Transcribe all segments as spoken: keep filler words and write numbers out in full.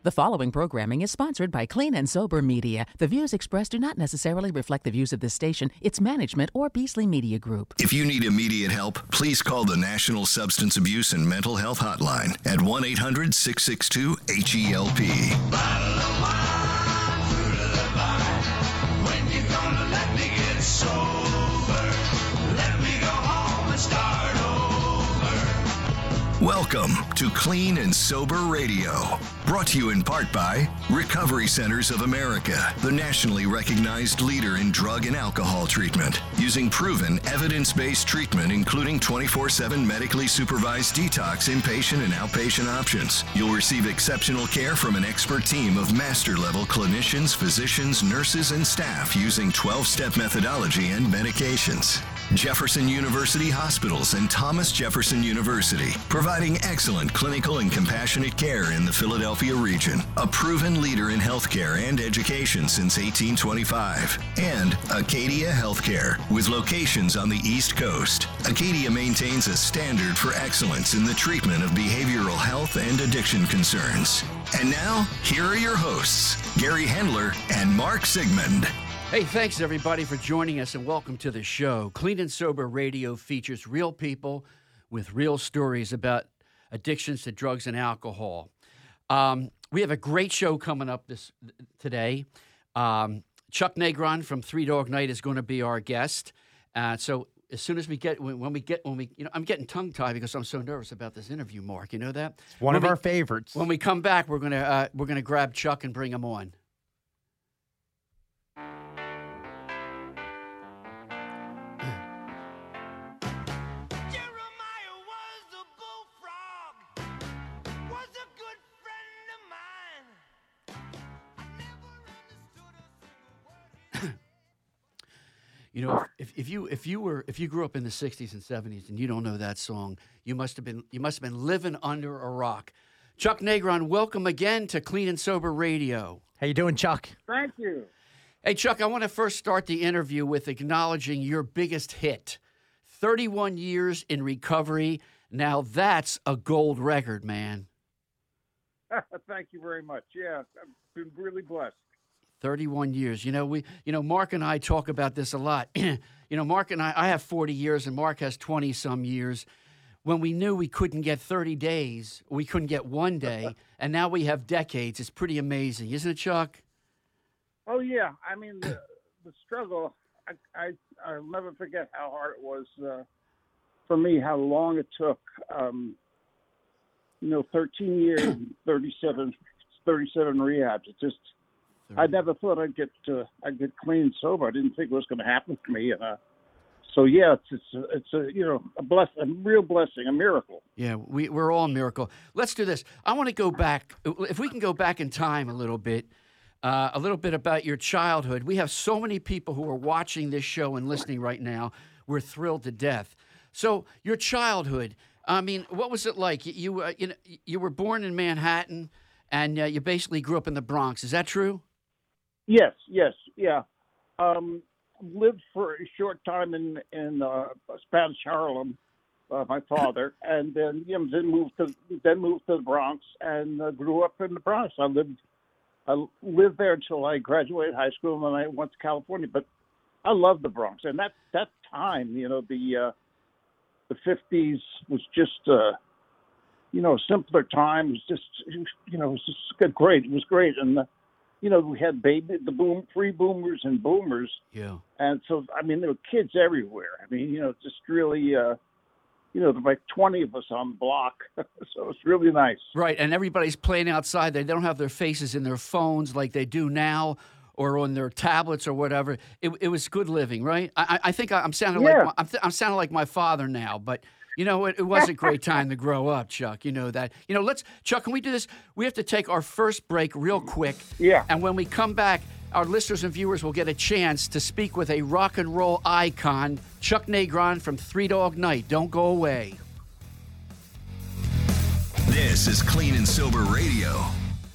The following programming is sponsored by Clean and Sober Media. The views expressed do not necessarily reflect the views of this station, its management, or Beasley Media Group. If you need immediate help, please call the National Substance Abuse and Mental Health Hotline at one eight hundred six six two H E L P. Bottle of wine, fruit of the vine. When you gonna let me get sober? Let me go home and start over. Welcome to Clean and Sober Radio. Brought to you in part by Recovery Centers of America, the nationally recognized leader in drug and alcohol treatment, using proven evidence-based treatment, including twenty-four seven medically supervised detox, inpatient and outpatient options. You'll receive exceptional care from an expert team of master-level clinicians, physicians, nurses, and staff using twelve-step methodology and medications. Jefferson University Hospitals and Thomas Jefferson University, providing excellent clinical and compassionate care in the Philadelphia region. A proven leader in healthcare and education since eighteen twenty-five. And Acadia Healthcare, with locations on the East Coast. Acadia maintains a standard for excellence in the treatment of behavioral health and addiction concerns. And now, here are your hosts, Gary Hendler and Mark Sigmund. Hey, thanks everybody for joining us and welcome to the show. Clean and Sober Radio features real people with real stories about addictions to drugs and alcohol. Um, we have a great show coming up this today. Um, Chuck Negron from Three Dog Night is going to be our guest. Uh, so as soon as we get, when, when we get, when we, you know, I'm getting tongue tied because I'm so nervous about this interview, Mark. You know that? It's one when of we, our favorites. When we come back, we're gonna uh, we're gonna grab Chuck and bring him on. You know, if, if you if you were if you grew up in the sixties and seventies and you don't know that song, you must have been you must have been living under a rock. Chuck Negron, welcome again to Clean and Sober Radio. How you doing, Chuck? Thank you. Hey, Chuck, I want to first start the interview with acknowledging your biggest hit. thirty-one years in recovery. Now that's a gold record, man. Thank you very much. Yeah, I've been really blessed. thirty-one years. You know, we, you know, Mark and I talk about this a lot. You know, Mark and I, I have forty years and Mark has twenty some years. When we knew we couldn't get thirty days, we couldn't get one day, and now we have decades. It's pretty amazing, isn't it, Chuck? Oh yeah. I mean, the, the struggle. I, I I'll never forget how hard it was uh, for me. How long it took. Um, you know, thirteen years, thirty-seven, thirty-seven rehabs. It just. I never thought I'd get uh, I'd get clean and sober. I didn't think it was going to happen to me. Uh, so yeah, it's it's a, it's a you know a bless a real blessing, a miracle. Yeah, we we're all a miracle. Let's do this. I want to go back. If we can go back in time a little bit, uh, a little bit about your childhood. We have so many people who are watching this show and listening right now. We're thrilled to death. So your childhood. I mean, what was it like? You uh, you know you were born in Manhattan, and uh, you basically grew up in the Bronx. Is that true? Yes, yes, yeah. Um, lived for a short time in in uh, Spanish Harlem, uh, my father, and then you know, then moved to then moved to the Bronx and uh, grew up in the Bronx. I lived I lived there until I graduated high school, and then I went to California. But I love the Bronx, and that that time, you know, the uh, the fifties was just uh, you know a simpler time. It was just you know it was just great. It was great, and. Uh, You know, we had baby, the boom, free boomers and boomers. Yeah. And so, I mean, there were kids everywhere. I mean, you know, just really, uh, you know, there were like twenty of us on the block. So it's really nice. Right. And everybody's playing outside. They don't have their faces in their phones like they do now or on their tablets or whatever. It, it was good living, right? I, I think I'm sounding yeah. like my, I'm, th- I'm sounding like my father now, but you know, it, it was a great time to grow up, Chuck. You know that. You know, let's, Chuck, can we do this? We have to take our first break real quick. Yeah. And when we come back, our listeners and viewers will get a chance to speak with a rock and roll icon, Chuck Negron from Three Dog Night. Don't go away. This is Clean and Sober Radio.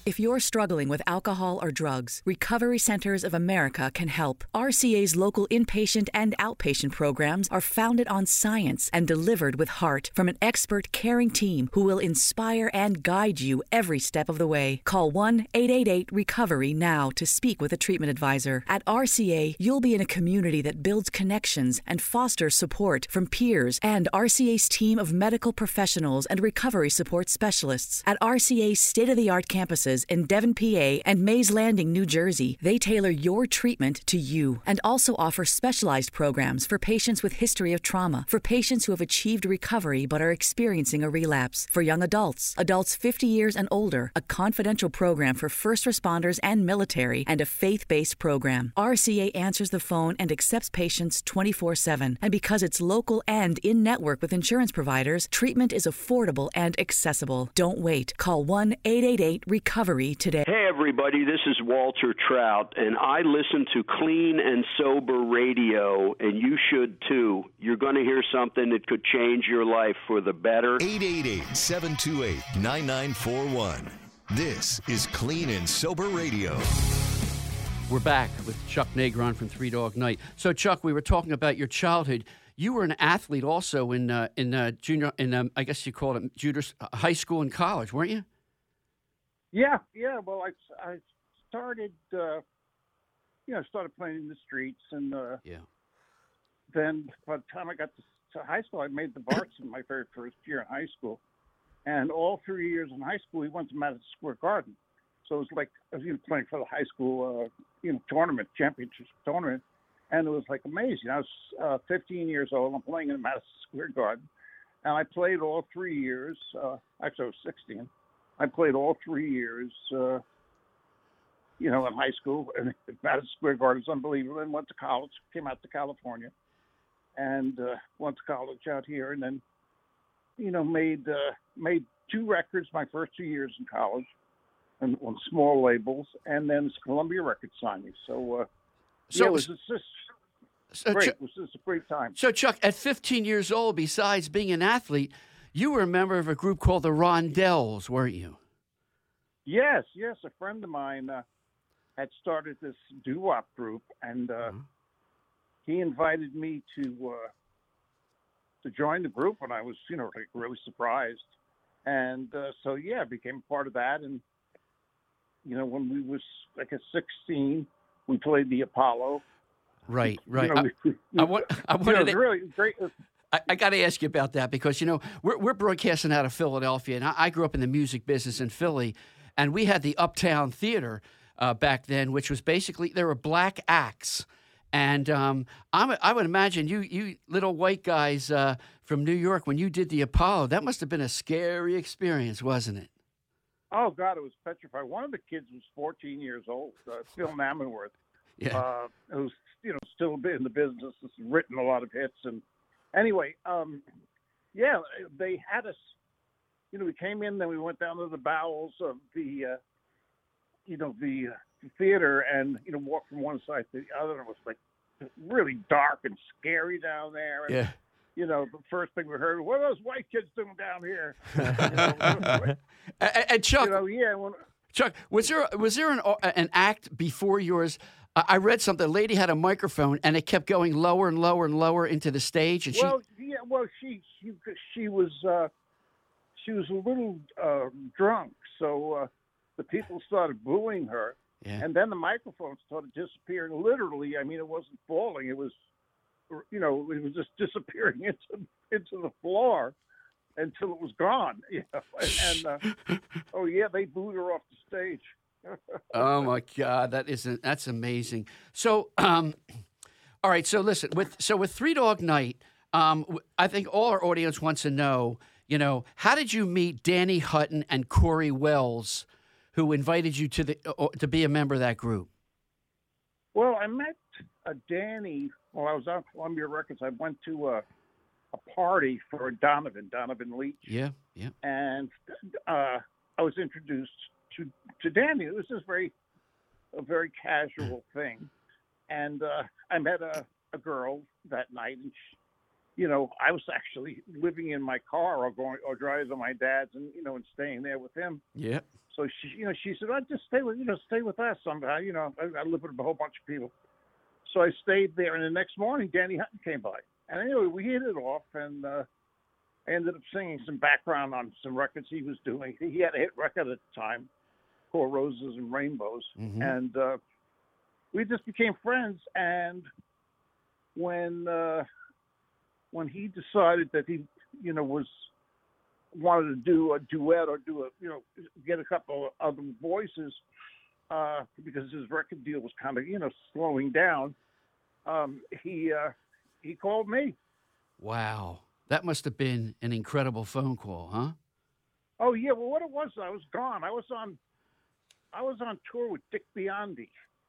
If you're struggling with alcohol or drugs, Recovery Centers of America can help. R C A's local inpatient and outpatient programs are founded on science and delivered with heart from an expert, caring team who will inspire and guide you every step of the way. Call one eight eight eight recovery now to speak with a treatment advisor. At R C A, you'll be in a community that builds connections and fosters support from peers and R C A's team of medical professionals and recovery support specialists. At R C A's state-of-the-art campuses in Devon, P A and Mays Landing, New Jersey, they tailor your treatment to you and also offer specialized programs for patients with history of trauma, for patients who have achieved recovery but are experiencing a relapse, for young adults, adults fifty years and older, a confidential program for first responders and military, and a faith-based program. R C A answers the phone and accepts patients twenty-four seven. And because it's local and in-network with insurance providers, treatment is affordable and accessible. Don't wait. Call one eight eight eight recovery today. Hey, everybody, this is Walter Trout, and I listen to Clean and Sober Radio, and you should too. You're going to hear something that could change your life for the better. eight eight eight, seven two eight, nine nine four one. This is Clean and Sober Radio. We're back with Chuck Negron from Three Dog Night. So, Chuck, we were talking about your childhood. You were an athlete also in uh, in uh, junior, in um, I guess you called it junior high school and college, weren't you? Yeah, yeah. Well, I, I started, uh, you know, started playing in the streets, and uh, Yeah. then by the time I got to, to high school, I made the varsity my very first year in high school. And all three years in high school, we went to Madison Square Garden. So it was like, you know, playing for the high school, uh, you know, tournament, championship tournament. And it was like amazing. I was uh, fifteen years old. I'm playing in Madison Square Garden. And I played all three years. Uh, actually, I was sixteen. I played all three years, uh, you know, in high school. And Madison Square Garden is unbelievable. Then went to college, came out to California, and uh, went to college out here. And then, you know, made uh, made two records my first two years in college, and on small labels. And then Columbia Records signed me. So, uh, So yeah, it it was was- just So, great. Chuck, It was just a great time. so, Chuck, at fifteen years old, besides being an athlete, you were a member of a group called the Rondells, weren't you? Yes, yes. A friend of mine uh, had started this doo-wop group, and uh, Mm-hmm. he invited me to uh, to join the group, and I was, you know, like really surprised. And uh, so, yeah, I became part of that. And you know, when we was like at sixteen, we played the Apollo. Right, right. You know, I, we, we, I, want, I you know, wanted it was to, really great. I, I got to ask you about that because, you know, we're, we're broadcasting out of Philadelphia, and I, I grew up in the music business in Philly, and we had the Uptown Theater uh, back then, which was basically, there were black acts. And um, I'm, I would imagine you, you little white guys uh, from New York, when you did the Apollo, that must have been a scary experience, wasn't it? Oh God, it was petrified. One of the kids was fourteen years old, uh, Phil Namenworth, Yeah. uh, who's you know still in the business, has written a lot of hits. And anyway, um, yeah, they had us. You know, we came in, then we went down to the bowels of the, uh, you know, the uh, theater, and you know, walked from one side to the other. It was like really dark and scary down there. And, Yeah. You know, the first thing we heard, what are those white kids doing down here? You know, And, and Chuck, you know, yeah. When, Chuck, was there was there an an act before yours? I I read something. The lady had a microphone, and it kept going lower and lower and lower into the stage. And well, yeah, well, she she she was uh, she was a little uh, drunk, so uh, the people started booing her, she, yeah. and then the microphone started disappearing. Literally, I mean, it wasn't falling; it was, you know, it was just disappearing into into the floor until it was gone. You know, and, and uh, oh yeah, they booed her off the stage. Oh my God, that isn't that's amazing. So, um, all right. So listen, with so with Three Dog Night, um, w- I think all our audience wants to know. You know, how did you meet Danny Hutton and Corey Wells, who invited you to the uh, to be a member of that group? Well, I met uh, Danny while I was on Columbia Records. I went to a, a party for Donovan, Donovan Leach, Yeah, yeah. and uh, I was introduced to to Danny. It was just very a very casual thing, and uh, I met a, a girl that night, and she, you know, I was actually living in my car or going or driving to my dad's and you know and staying there with him. Yeah. So she, you know, she said, "I'd just stay with you know stay with us somehow." You know, I, I live with a whole bunch of people. So I stayed there, and the next morning, Danny Hutton came by, and anyway, we hit it off, and uh, I ended up singing some background on some records he was doing. He had a hit record at the time called Roses and Rainbows, Mm-hmm. and uh, we just became friends. And when uh, when he decided that he, you know, was wanted to do a duet or do a, you know, get a couple of other voices uh, because his record deal was kind of, you know, slowing down, um, he uh, he called me. Wow. That must have been an incredible phone call, huh? Oh yeah, well, what it was, I was gone. I was on, I was on tour with Dick Biondi.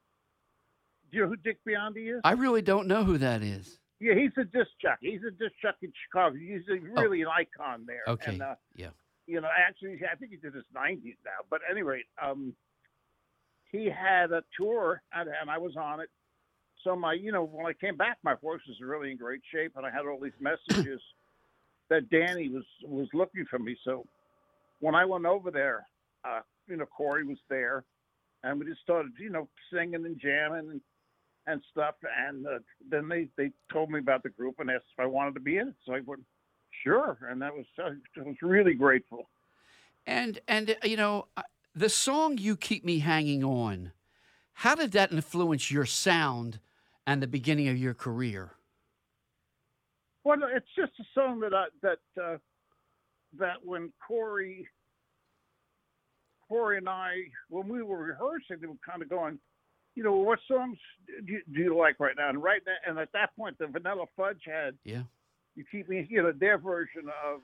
Do you know who Dick Biondi is? I really don't know who that is. Yeah, he's a disc jockey. He's a disc jockey in Chicago. He's a, really an icon there. Okay. And, uh, Yeah. you know, actually, I think he's in his nineties now. But at any rate, um, he had a tour, and, and I was on it. So my, you know, when I came back, my voice was really in great shape, and I had all these messages that Danny was was looking for me. So when I went over there, uh, you know, Corey was there, and we just started, you know, singing and jamming and, and stuff. And uh, then they, they told me about the group and asked if I wanted to be in it. So I went, sure. And that was, I was really grateful. And, and uh, you know, uh, the song You Keep Me Hanging On, how did that influence your sound and the beginning of your career? Well, it's just a song that I, that uh, that when Corey, Corey and I, when we were rehearsing, they were kind of going, you know, what songs do you, do you like right now? And right now, and at that point, the Vanilla Fudge had, Yeah. You Keep Me, you know, their version of,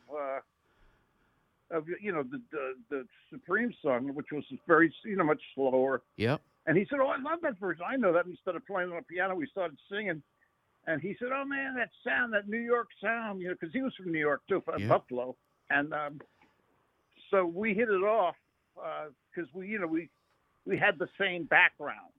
uh, of you know, the, the the Supreme song, which was very, you know, much slower. Yep. And he said, "Oh, I love that version. I know that." And he started playing on the piano. We started singing. And he said, "Oh man, that sound, that New York sound," you know, because he was from New York too, from Yeah. Buffalo, and um, so we hit it off because we, you know, we we had the same background.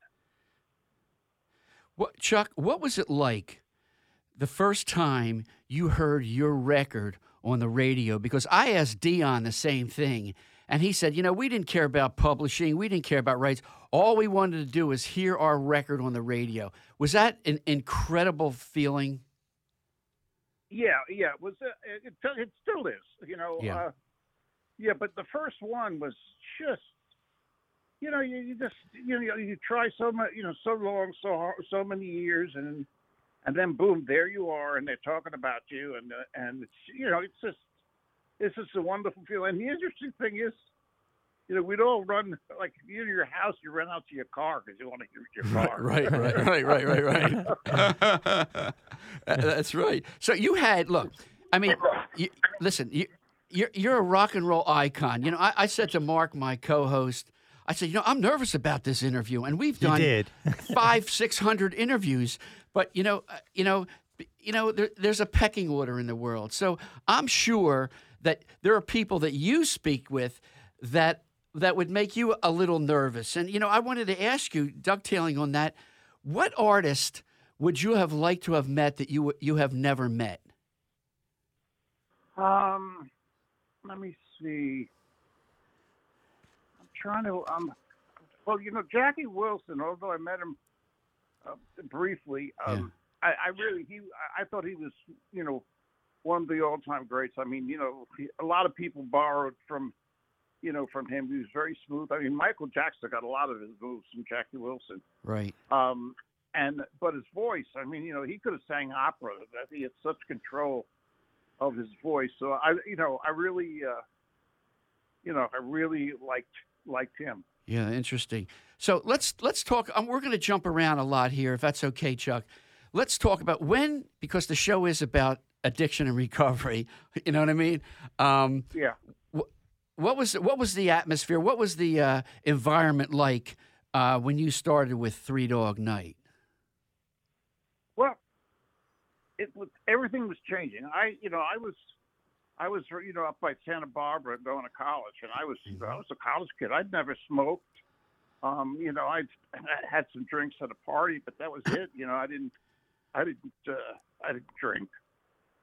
What, Chuck, what was it like the first time you heard your record on the radio? Because I asked Dion the same thing, and he said, you know, we didn't care about publishing. We didn't care about rights. All we wanted to do was hear our record on the radio. Was that an incredible feeling? Yeah, yeah, it was. Uh, it, it still is, you know. Yeah. Uh, yeah, but the first one was just, you know, you, you just, you know, you try so much, you know, so long, so hard, so many years, and and then boom, there you are, and they're talking about you, and uh, and it's, you know, it's just, it's just a wonderful feeling. And the interesting thing is, you know, we'd all run, like, you in your house, you run out to your car because you want to hear your car. Right, right, right, right, right, right. That's right. So you had, look, I mean, you, listen, you, you're, you're a rock and roll icon. You know, I, I said to Mark, my co-host, I said, you know, I'm nervous about this interview. And we've done You did. five, six hundred interviews. But, you know, uh, you know, you know, there, there's a pecking order in the world. So I'm sure that there are people that you speak with that that would make you a little nervous. And, you know, I wanted to ask you, dovetailing on that, what artist would you have liked to have met that you you have never met? Um, let me see. I'm trying to, um, well, you know, Jackie Wilson, although I met him uh, briefly, um, I, I really, he, I, I thought he was, you know, one of the all-time greats. I mean, you know, he, a lot of people borrowed from, you know, from him. He was very smooth. I mean, Michael Jackson got a lot of his moves from Jackie Wilson. Right. Um, and, but his voice, I mean, you know, he could have sang opera. That he had such control of his voice. So I, you know, I really, uh, you know, I really liked, liked him. Yeah, interesting. So let's let's talk. Um, we're going to jump around a lot here, if that's okay, Chuck. Let's talk about when, because the show is about addiction and recovery. You know what I mean? Um, Yeah. What was what was the atmosphere? What was the uh, environment like uh, when you started with Three Dog Night? Well, it was, everything was changing. I, you know, I was, I was, you know, up by Santa Barbara going to college, and I was, mm-hmm. I was a college kid. I'd never smoked. Um, you know, I'd I had some drinks at a party, but that was it. You know, I didn't, I didn't, uh, I didn't drink.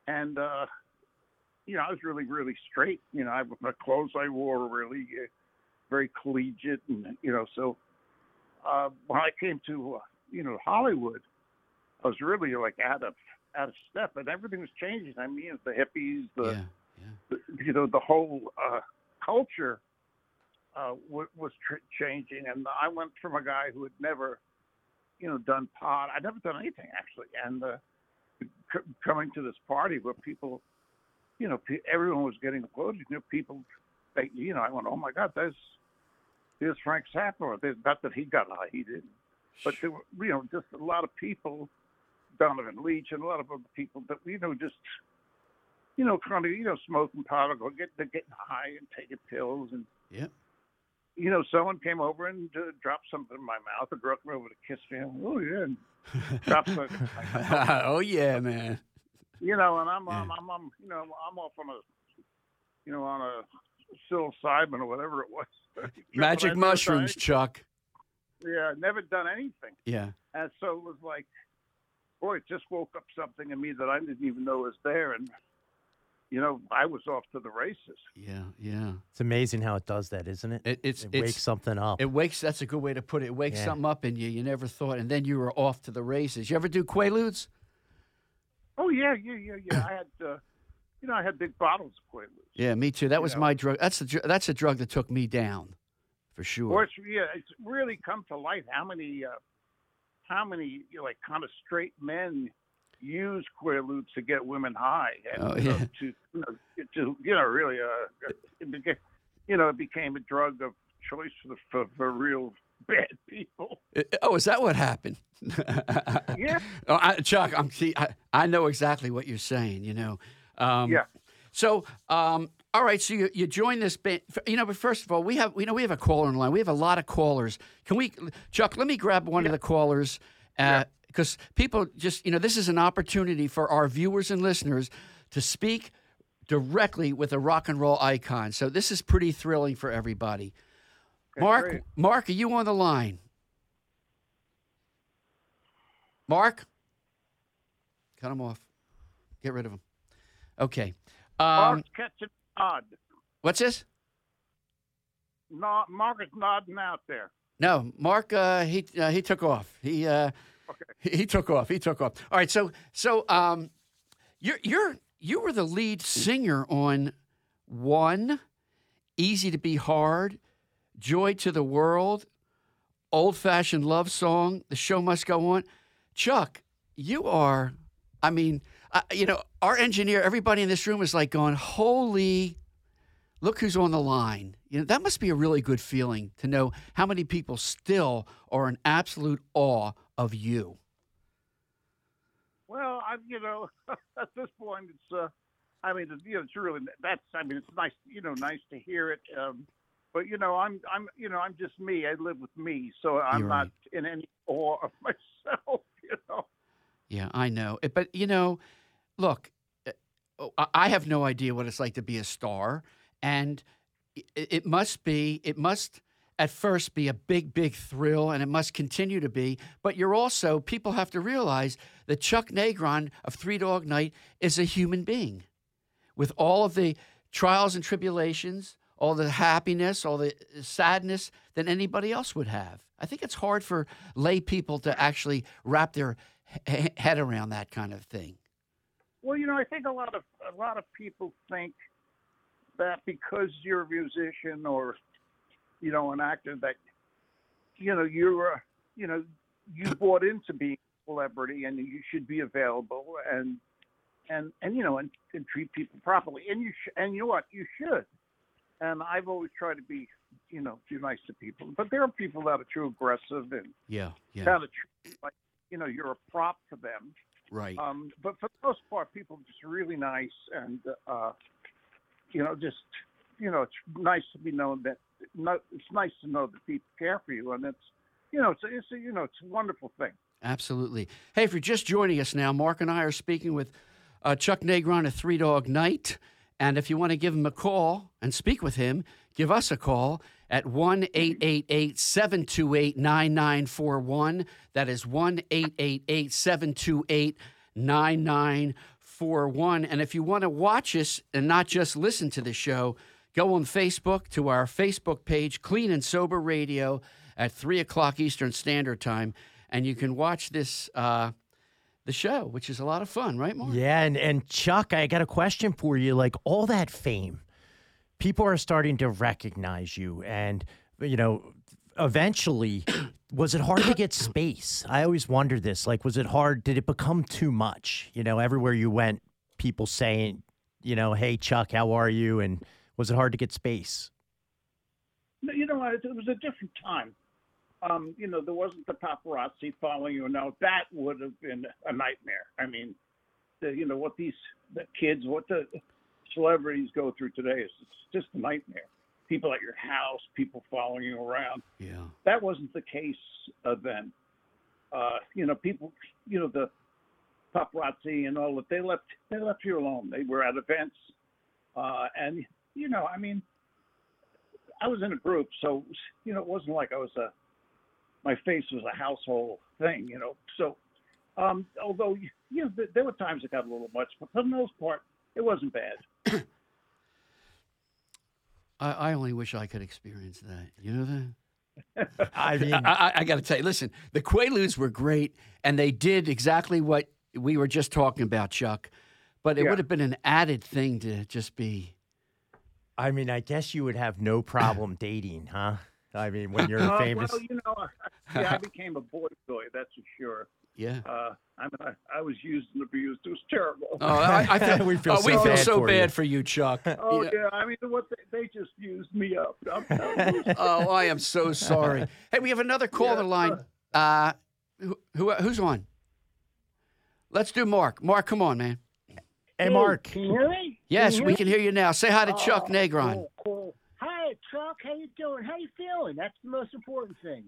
and uh, you know, I was really, really straight. You know, I, the clothes I wore were really uh, very collegiate, and you know, so uh, when I came to uh, you know Hollywood, I was really like out of out of step, and everything was changing. I mean, the hippies, the, Yeah, yeah. the you know, the whole uh, culture uh, w- was tr- changing, and I went from a guy who had never, you know, done pot. I'd never done anything actually, and uh, c- coming to this party where people, you know, pe- everyone was getting clothes. You know, people, they, you know, I went, oh my God, there's there's Frank Zappa. There's, not that he got high, he didn't, but there were, you know, just a lot of people, Donovan Leach and a lot of other people that, you know, just, you know, kind of, you know, smoking pot or get they're getting high and taking pills, and Yeah. you know, someone came over and uh, dropped something in my mouth. A girl came over to kiss me. I'm, oh yeah, and dropped something. in my mouth. Oh yeah, man. You know, and I'm, Yeah. I'm, I'm, I'm, you know, I'm off on a, you know, on a psilocybin or whatever it was. Magic But I never mushrooms, done Chuck. any- Yeah, never done anything. Yeah. And so it was like, boy, it just woke up something in me that I didn't even know was there. And, you know, I was off to the races. Yeah, yeah. It's amazing how it does that, isn't it? It, it's It it's wakes something up. It wakes. That's a good way to put it. It wakes Yeah. something up in you you never thought, and then you were off to the races. You ever do Quaaludes? Oh, yeah, yeah, yeah, yeah. I had, uh, you know, I had big bottles of Quaaludes. Yeah, me too. That was know. my drug. That's the dr- that's a drug that took me down, for sure. Or it's, yeah, it's really come to light how many, uh, how many, you know, like, kind of straight men use Quaaludes to get women high. And, Oh, you know, yeah. to, you know, to, you know, really, uh, it became, you know, it became a drug of choice for, the, for, for real bad people. Uh, Oh, is that what happened? Yeah. Oh, I, Chuck, I'm see. I, I know exactly what you're saying. You know. Um, Yeah. So, um, all right. So you, you join this band. You know, but first of all, we have you know we have a caller in line. We have a lot of callers. Can we, Chuck? Let me grab one of the callers. Uh, Because people just, you know, this is an opportunity for our viewers and listeners to speak directly with a rock and roll icon. So this is pretty thrilling for everybody. Mark, great. Mark, are you on the line? Mark? Cut him off. Get rid of him. Okay. Um, Mark's catching nod. what's this? No, Mark is nodding out there. No, Mark. Uh, he uh, he took off. He uh, he, he took off. He took off. All right. So so um, you're you're you were the lead singer on One, Easy to Be Hard, Joy to the World, Old Fashioned Love Song, The Show Must Go On. Chuck, you are. I mean, uh, you know, our engineer. Everybody in this room is like going, holy. Look who's on the line. You know, that must be a really good feeling to know how many people still are in absolute awe of you. Well, I, you know, at this point, it's, uh, I mean, it's, you know, it's really, that's, I mean, it's nice, you know, nice to hear it. Um, but, you know, I'm, I'm, you know, I'm just me. I live with me. So I'm You're not right. in any awe of myself, you know. Yeah, I know. It- But, you know, look, uh, I I have no idea what it's like to be a star. And it, it must be, it must at first be a big, big thrill, and it must continue to be. But you're also, people have to realize that Chuck Negron of Three Dog Night is a human being with all of the trials and tribulations, all the happiness, all the sadness that anybody else would have. I think it's hard for lay people to actually wrap their he- head around that kind of thing. Well, you know, I think a lot of, a lot of people think that because you're a musician or, you know, an actor, that, you know, you're, uh, you know, you bought into being a celebrity and you should be available and, and, and you know, and, and treat people properly. And you sh- and you know what? You should. And I've always tried to be, you know, be nice to people. But there are people that are too aggressive and Yeah, yeah, kind of treat like, you know, you're a prop for them. right. Um, but for the most part, people are just really nice and, uh, you know, just, you know, it's nice to be known that, no, it's nice to know that people care for you. And it's, you know, it's, a, it's a, you know, it's a wonderful thing. Absolutely. Hey, if you're just joining us now, Mark and I are speaking with uh, Chuck Negron of Three Dog Night. And if you want to give him a call and speak with him, give us a call at one eight eight eight, seven two eight, nine nine four one. That is one eight eight eight, seven two eight, nine nine four one. And if you want to watch us and not just listen to the show, go on Facebook to our Facebook page, Clean and Sober Radio, at three o'clock Eastern Standard Time. And you can watch this, uh, the show, which is a lot of fun, right, Mark? Yeah, and, and Chuck, I got a question for you. Like, all that fame, people are starting to recognize you. And, you know, eventually, was it hard to get space? I always wondered this. Like, was it hard? Did it become too much? You know, everywhere you went, people saying, you know, hey, Chuck, how are you? And was it hard to get space? You know, it was a different time. Um, you know, there wasn't the paparazzi following you. Now, that would have been a nightmare. I mean, the, you know, what these the kids, what the celebrities go through today is it's just a nightmare. People at your house, people following you around. Yeah. That wasn't the case uh, then. Uh, you know, people, you know, the paparazzi and all that, they left, they left you alone. They were at events. Uh, and, you know, I mean, I was in a group, so, you know, it wasn't like I was a, my face was a household thing, you know. So, um, although, you know, there were times it got a little much, but for the most part, it wasn't bad. I, I only wish I could experience that. You know that? I mean, I, I, I got to tell you, listen, the Quaaludes were great, and they did exactly what we were just talking about, Chuck. But it Yeah. would have been an added thing to just be. I mean, I guess you would have no problem dating, huh? I mean, when you're Uh, famous. well, you know, I, yeah, I became a boy toy, that's for sure. Yeah. Uh, I mean, I, I was used and abused. It was terrible. Oh, I, I think, We feel oh, we so feel bad so for bad you. for you, Chuck. Oh, Yeah. yeah. I mean, what they, they just used me up. I'm telling you. Oh, I am so sorry. Hey, we have another caller Yeah, line. Uh, who, who who's on? Let's do Mark. Mark, come on, man. Hey, Mark. Can you hear me? Yes, Can you we hear can me? hear you now. Say hi to Chuck Oh, Negron. Cool, cool. Hi, Chuck. How you doing? How you feeling? That's the most important thing.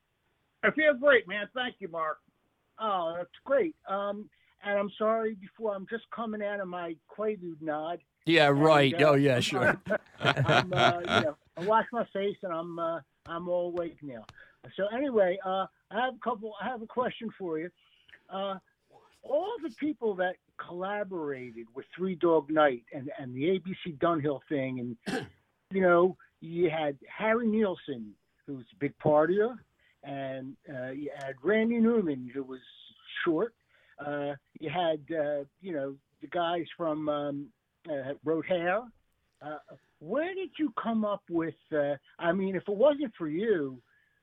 I feel great, man. Thank you, Mark. Oh, that's great. Um, and I'm sorry before I'm just coming out of my Quaalude nod. Yeah, right. And, uh, oh, yeah, sure. I'm, uh, you know, I wash my face and I'm uh, I'm all awake now. So anyway, uh, I have a couple. I have a question for you. Uh, all the people that collaborated with Three Dog Night and, and the A B C Dunhill thing, and you know, you had Harry Nielsen, who was a big partier, and uh, you had Randy Newman, who was short. Uh, you had uh, you know, the guys from um, uh, Wrote Hair. Uh, where did you come up with? Uh, I mean, if it wasn't for you,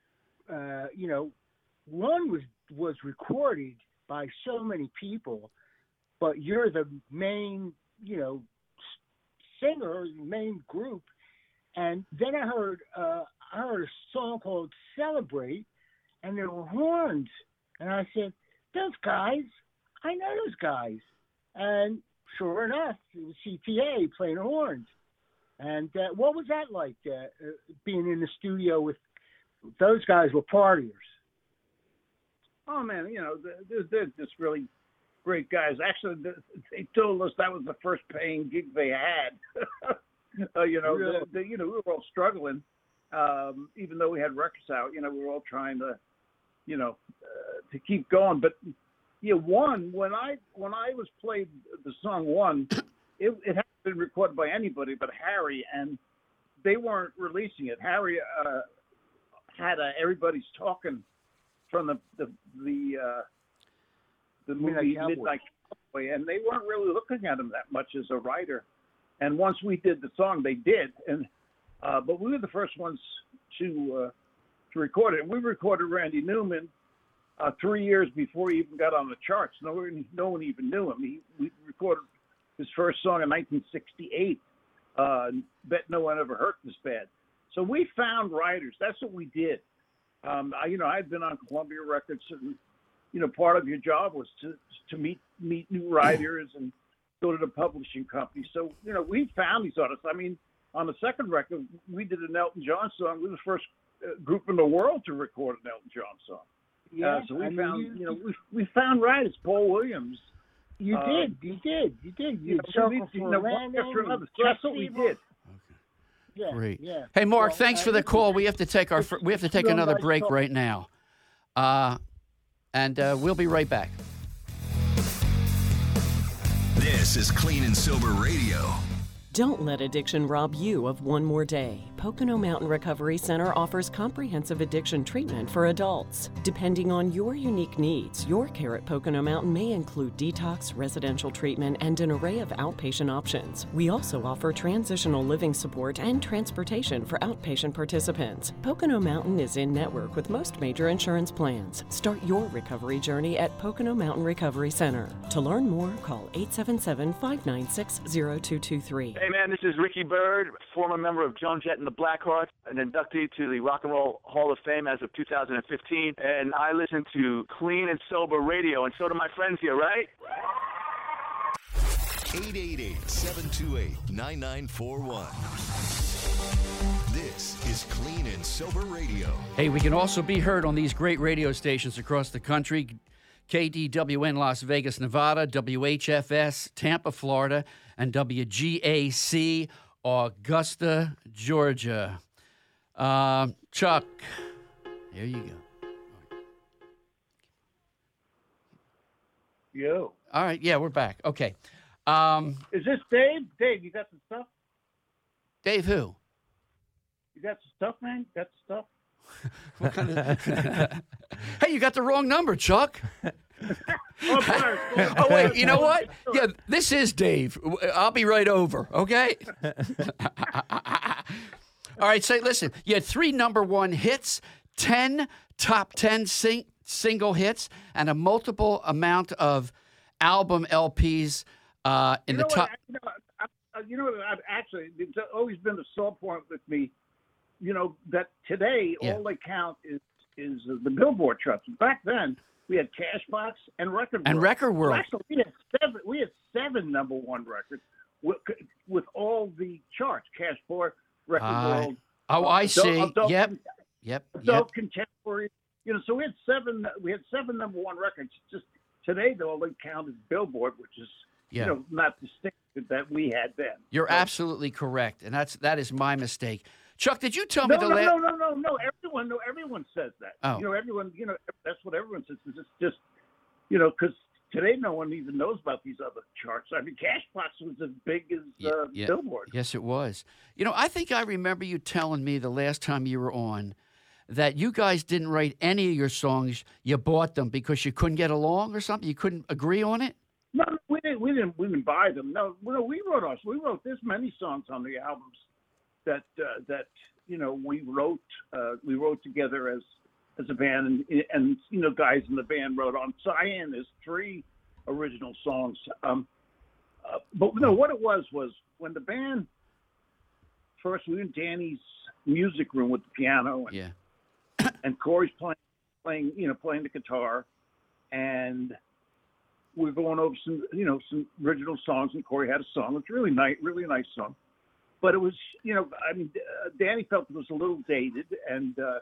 uh, you know, one was was recorded by so many people, but you're the main, you know, singer, main group. And then I heard uh, I heard a song called "Celebrate," and there were horns, and I said, "Those guys, I know those guys." And sure enough, it was C T A playing the horns. And uh, what was that like, uh, uh, being in the studio with those guys? Were partiers. Oh, man, you know, they're, they're just really great guys. Actually, they told us that was the first paying gig they had. uh, you know, Really? the, the, you know, we were all struggling, um, even though we had records out. You know, we were all trying to, you know, uh, to keep going. But yeah, one when I when I was played the song "One," it, it hadn't been recorded by anybody but Harry, and they weren't releasing it. Harry uh, had uh, Everybody's Talking from the the the, uh, the movie Midnight Cowboy. Midnight Cowboy, and they weren't really looking at him that much as a writer. And once we did the song, they did, and uh, but we were the first ones to uh, to record it. And we recorded Randy Newman uh, three years before he even got on the charts. No one, no one even knew him. He we recorded his first song in nineteen sixty-eight. Uh, Bet No One Ever Hurt This Bad. So we found writers. That's what we did. Um, I, you know, I'd been on Columbia Records, and you know, part of your job was to to meet meet new writers and go to the publishing company. So you know, we found these artists. I mean, on the second record, we did an Elton John song. We were the first uh, group in the world to record an Elton John song. Yeah, Uh, so we I mean, found, you, you know, we we found writers. Paul Williams. you uh, did, you did, you did. You You know, circle we, for you know, one Landing, after another. So Chuck that's what we Steele. did. Yeah, Great. yeah. Hey, Mark, Well, thanks uh, for the listen, call. We have to take our fir- we have to take you another guys break talk- right now, uh, and uh, we'll be right back. This is Clean and Sober Radio. Don't let addiction rob you of one more day. Pocono Mountain Recovery Center offers comprehensive addiction treatment for adults. Depending on your unique needs, your care at Pocono Mountain may include detox, residential treatment, and an array of outpatient options. We also offer transitional living support and transportation for outpatient participants. Pocono Mountain is in network with most major insurance plans. Start your recovery journey at Pocono Mountain Recovery Center. To learn more, call eight seven seven, five nine six, zero two two three. Hey man, this is Ricky Byrd, former member of Joan Jett and the Blackhearts, an inductee to the Rock and Roll Hall of Fame as of two thousand fifteen, and I listen to Clean and Sober Radio, and so do my friends here, right? eight eight eight, seven two eight, nine nine four one. This is Clean and Sober Radio. Hey, we can also be heard on these great radio stations across the country. K D W N Las Vegas, Nevada, W H F S Tampa, Florida, and W G A C Augusta, Georgia. Uh, Chuck, there you go. Yo. All right, yeah, we're back. Okay. Um, Is this Dave? Dave, you got the stuff? Dave who? You got the stuff, man? You got the stuff? What kind of... Hey, you got the wrong number, Chuck. Oh, sorry. Oh, wait, you know what? Yeah, this is Dave. I'll be right over, okay? All right, say, listen, you had three number one hits, ten top ten sing- single hits, and a multiple amount of album L Ps uh, in you know the top... What, you know, I, I, you know, I've actually, it's always been a sore point with me, you know, that today Yeah. all they count is is the Billboard charts. Back then, we had Cashbox and Record World. And Record World. Well, actually, we had seven. We had seven number one records with, with all the charts. Cashbox, Record Uh, World. oh, I adult- see. Adult, Yep. Yep. Adult Yep. contemporary. You know, so we had seven. We had seven number one records. Just today, though, all they count is Billboard, which is Yeah. you know not the standard that we had then. You're So- absolutely correct, and that's that is my mistake. Chuck, did you tell No, me the no, last? no, no, no, no. Everyone, no, everyone says that. Oh. You know, everyone, you know, that's what everyone says. It's just, you know, because today no one even knows about these other charts. I mean, Cashbox was as big as uh, Yeah, Billboard. Yes, it was. You know, I think I remember you telling me the last time you were on that you guys didn't write any of your songs. You bought them because you couldn't get along or something. You couldn't agree on it. No, we didn't. We didn't. We didn't buy them. No, no. We wrote us. We wrote this many songs on the albums that uh, that you know we wrote. Uh, we wrote together as as a band, and and you know guys in the band wrote on. Cyan there's three original songs. Um, uh, but no, what it was was when the band first we were in Danny's music room with the piano, and, Yeah. and Corey's playing playing you know playing the guitar, and we were going over some, you know, some original songs, and Corey had a song. It's really nice, really nice song. But it was, you know, I mean, uh, Danny felt it was a little dated, and uh,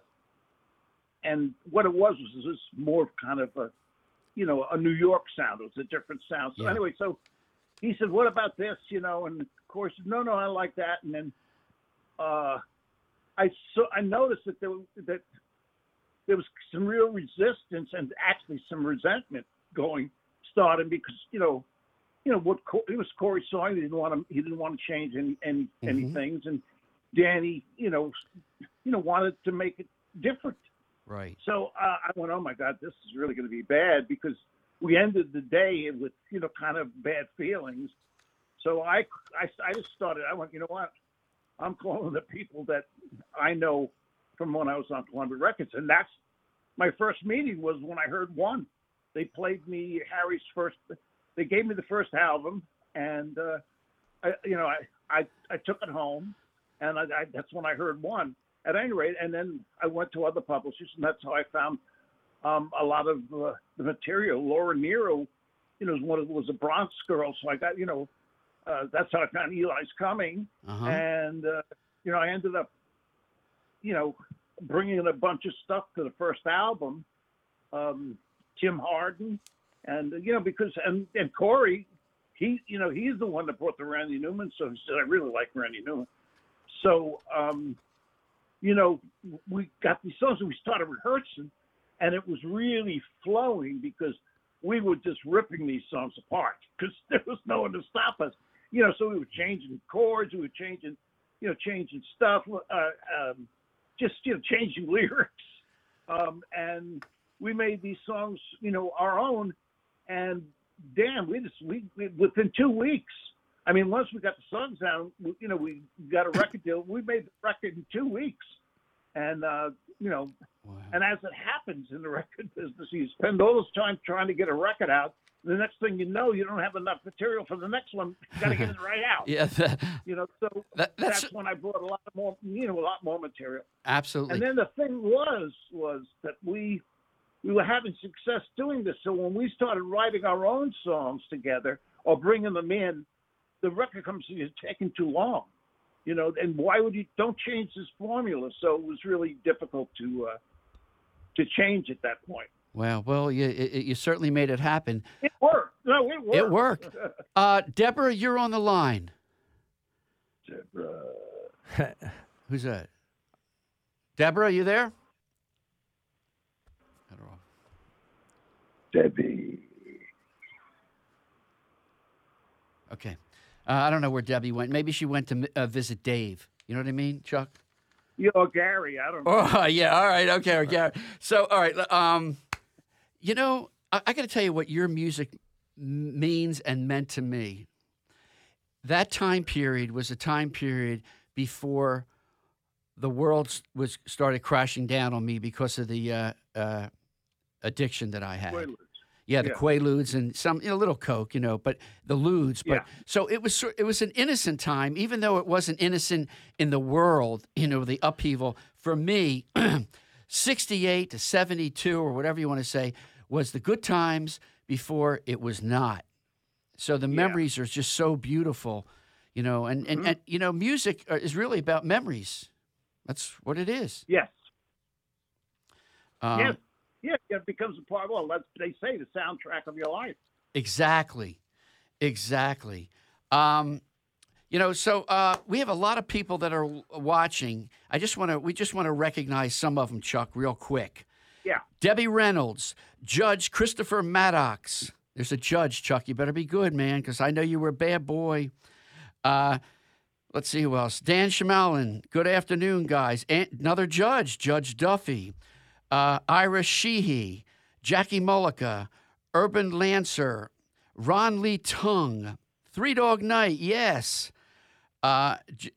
and what it was was this more of kind of a, you know, a New York sound. It was a different sound. So Yeah. anyway, so he said, "What about this?" You know, and Corey said, "No, no, I like that." And then uh, I so I noticed that there was, that there was some real resistance and actually some resentment going. Started because you know, you know what it was Corey's song. He didn't want to. He didn't want to change any any, Mm-hmm. any things, and Danny, you know, you know, wanted to make it different. Right. So uh, I went, oh my God, this is really going to be bad because we ended the day with you know kind of bad feelings. So I I, I just started. I went, you know what? I'm calling the people that I know from when I was on Columbia Records, and that's my first meeting was when I heard One. They played me Harry's first. They gave me the first album, and uh, I, you know, I, I I took it home, and I, I, that's when I heard One. At any rate, and then I went to other publishers, and that's how I found um, a lot of uh, the material. Laura Nero, you know, was one of was a Bronx girl, so I got you know, uh, that's how I found Eli's Coming, Uh-huh. and uh, you know, I ended up, you know, bringing in a bunch of stuff to the first album. Um, Tim Harden, and you know because and, and Corey, he you know he's the one that brought the Randy Newman, so he said I really like Randy Newman. So um, you know we got these songs and we started rehearsing, and it was really flowing because we were just ripping these songs apart because there was no one to stop us. You know, so we were changing chords, we were changing, you know, changing stuff, uh, um, just, you know, changing lyrics. Um, and we made these songs, you know, our own. And damn, we just, we, we within two weeks, I mean, once we got the songs down, we, you know, we got a record deal. We made the record in two weeks. And, uh, you know, wow. And as it happens in the record business, you spend all this time trying to get a record out. The next thing you know, you don't have enough material for the next one. You got to get it right out. Yeah, that, you know. So that, that's, that's when I brought a lot more, you know, a lot more material. Absolutely. And then the thing was, was that we we were having success doing this. So when we started writing our own songs together or bringing them in, the record company is taking too long, you know. And why would you don't change this formula? So it was really difficult to uh, to change at that point. Well, well, you, it, you certainly made it happen. It worked. No, it worked. It worked. Uh, Deborah, you're on the line. Deborah. Who's that? Deborah, you there? I don't know. Debbie. Okay. Uh, I don't know where Debbie went. Maybe she went to uh, visit Dave. You know what I mean, Chuck? Yeah, or Gary. I don't know. Oh, yeah. All right. Okay. Or Gary. So, all right. Um, you know, I, I got to tell you what your music m- means and meant to me. That time period was a time period before the world was started crashing down on me because of the uh, uh, addiction that I had. Quaaludes. Yeah, the Yeah. Quaaludes and some, you know, little Coke, you know, but the Ludes. But Yeah. so it was, sor- it was an innocent time, even though it wasn't innocent in the world, you know, the upheaval. For me, sixty-eight to seventy-two or whatever you want to say was the good times before it was not. So the Yeah. memories are just so beautiful, you know, and, and, Mhm. and, you know, music is really about memories. That's what it is. Yes. Um, yes. Yeah, it becomes a part. Well, let's, they say the soundtrack of your life. Exactly. Exactly. Um, you know, so uh, we have a lot of people that are watching. I just want to, we just want to recognize some of them, Chuck, real quick. Yeah. Debbie Reynolds, Judge Christopher Maddox. There's a judge, Chuck. You better be good, man, because I know you were a bad boy. Uh, let's see who else. Dan Schmallen. Good afternoon, guys. And another judge, Judge Duffy. Uh, Ira Sheehy, Jackie Mullica, Urban Lancer, Ron Lee Tung, Three Dog Night, yes. Uh,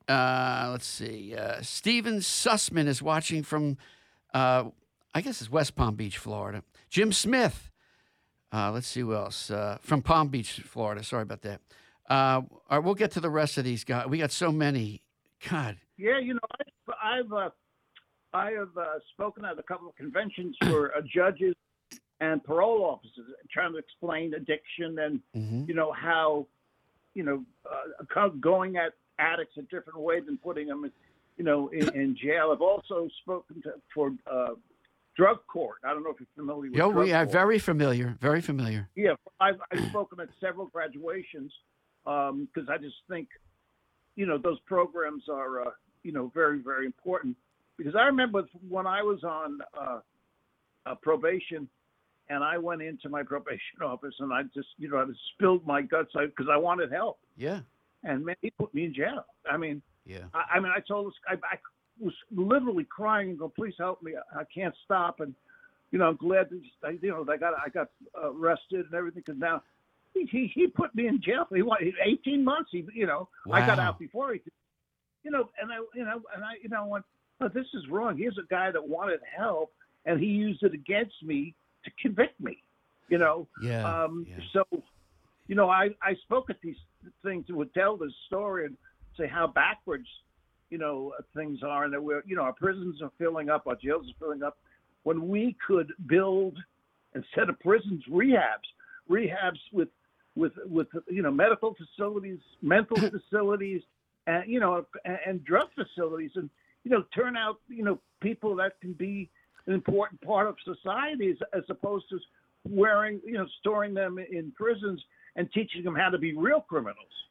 uh, let's see. Uh, Steven Sussman is watching from, uh, I guess it's West Palm Beach, Florida. Jim Smith. Uh, let's see who else. Uh, from Palm Beach, Florida. Sorry about that. Uh, all right, we'll get to the rest of these guys. We got so many. God. Yeah, you know, I, I've uh, I have uh, spoken at a couple of conventions for uh, judges and parole officers, trying to explain addiction and Mm-hmm. you know how you know uh, going at addicts a different way than putting them, in, you know, in, in jail. I've also spoken to, for uh, drug court. I don't know if you're familiar with. Yo, drug we are court. very familiar. Very familiar. Yeah, I've, I've spoken at several graduations because I just think, you know, those programs are, uh, you know, very, very important. Because I remember when I was on uh, uh, probation and I went into my probation office and I just, you know, I just spilled my guts because I wanted help. Yeah. And man, he put me in jail. I mean, Yeah. I, I mean, I told this guy, I was literally crying and go, please help me. I, I can't stop. And, you know, I'm glad that, I, you know, I got, I got arrested and everything. Cause now he, he, he put me in jail. He wanted eighteen months. He, you know, I got Wow. out before he, you know, and I, you know, and I, you know, went, oh, this is wrong. Here's a guy that wanted help and he used it against me to convict me, you know? Yeah. Um, yeah. So, you know, I, I spoke at these things and would tell this story and say how backwards, you know, things are, and that we're, you know, our prisons are filling up, our jails are filling up, when we could build, instead of prisons, rehabs, rehabs with, with, with, you know, medical facilities, mental facilities, and, you know, and, and drug facilities, and, you know, turn out, you know, people that can be an important part of society as, as opposed to wearing, you know, storing them in prisons and teaching them how to be real criminals.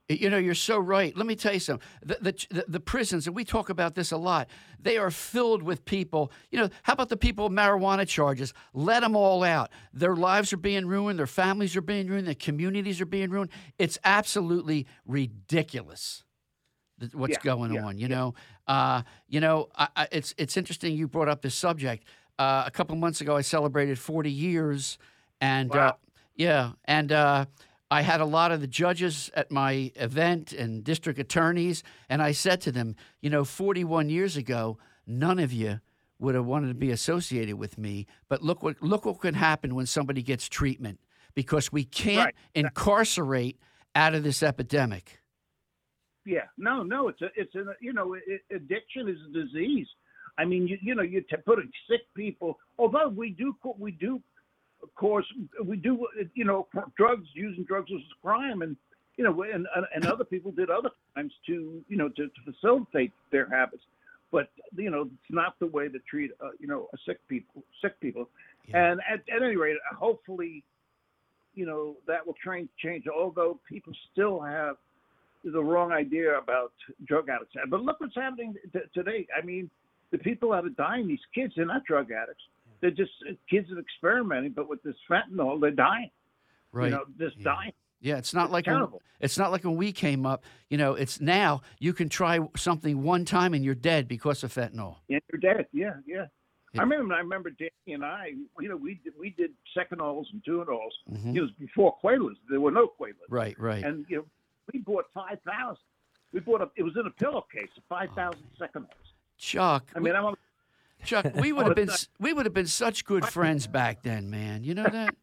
You know, you're so right. Let me tell you something. The, the the prisons, and we talk about this a lot, they are filled with people. You know, how about the people with marijuana charges? Let them all out. Their lives are being ruined. Their families are being ruined. Their communities are being ruined. It's absolutely ridiculous th- what's Yeah, going yeah, on, you know. Uh, you know, I, I, it's, it's interesting you brought up this subject. Uh, a couple months ago, I celebrated forty years. And, Wow. uh, yeah, and uh, I had a lot of the judges at my event and district attorneys, and I said to them, you know, forty-one years ago, none of you would have wanted to be associated with me, but look what look what can happen when somebody gets treatment, because we can't Right. incarcerate out of this epidemic. Yeah, no, no, it's a, it's a, you know, it, addiction is a disease. I mean, you, you know, you're t- putting sick people. Although we do, co- we do, of course, we do, you know, drugs. Using drugs was a crime, and you know, and and other people did other crimes to, you know, to, to facilitate their habits. But you know, it's not the way to treat, uh, you know, a sick people, sick people. Yeah. And at, at any rate, hopefully, you know, that will train, change. Although people still have the wrong idea about drug addicts. But look what's happening t- today. I mean, the people that are dying, these kids, they're not drug addicts. They're just kids that are experimenting, but with this fentanyl, they're dying. Right. You know, just Yeah. dying. Yeah, it's not It's like when, terrible. it's not like when we came up. You know, it's now you can try something one time and you're dead because of fentanyl. Yeah, you're dead. Yeah, yeah. Yeah. I remember. I remember Danny and I. You know, we did, we did second-alls and two-and-alls. Mhm. It was before Quaaludes. There were no Quaaludes. Right, right. And you know, we bought five thousand. We bought a. It was in a pillowcase. Five thousand second-alls. Chuck, I mean, we, I'm. On, Chuck, we would have been it's we would have been such good friends back then, man. You know that?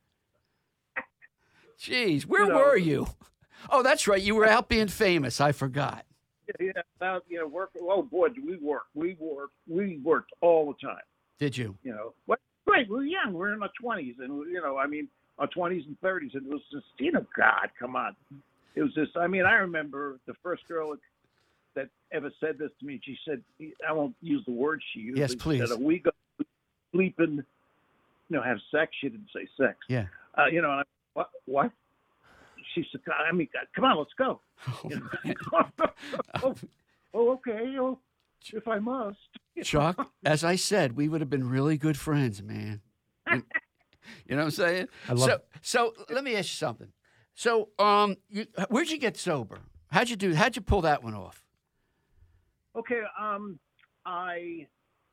Jeez, where You know- were you? Oh, that's right. You were out being famous. I forgot. yeah, about, you know, work. Oh boy, did we work. We worked. We worked all the time. Did you? You know, what? Great. We were young. We were in our twenties, and you know, I mean, our twenties and thirties, and it was just, you know, God, come on. It was just. I mean, I remember the first girl that ever said this to me. She said, I won't use the word she used. Yes, She please. said, "Are we go sleep and, you know, have sex?" She didn't say sex. Yeah. Uh, you know, and I, what? What? She said, I mean, come on, let's go. Oh, You know? oh, oh, okay. Oh, if I must. Chuck, as I said, we would have been really good friends, man. You, you know what I'm saying? I love- so, so let me ask you something. So, um, you, where'd you get sober? How'd you do? How'd you pull that one off? Okay. Um, I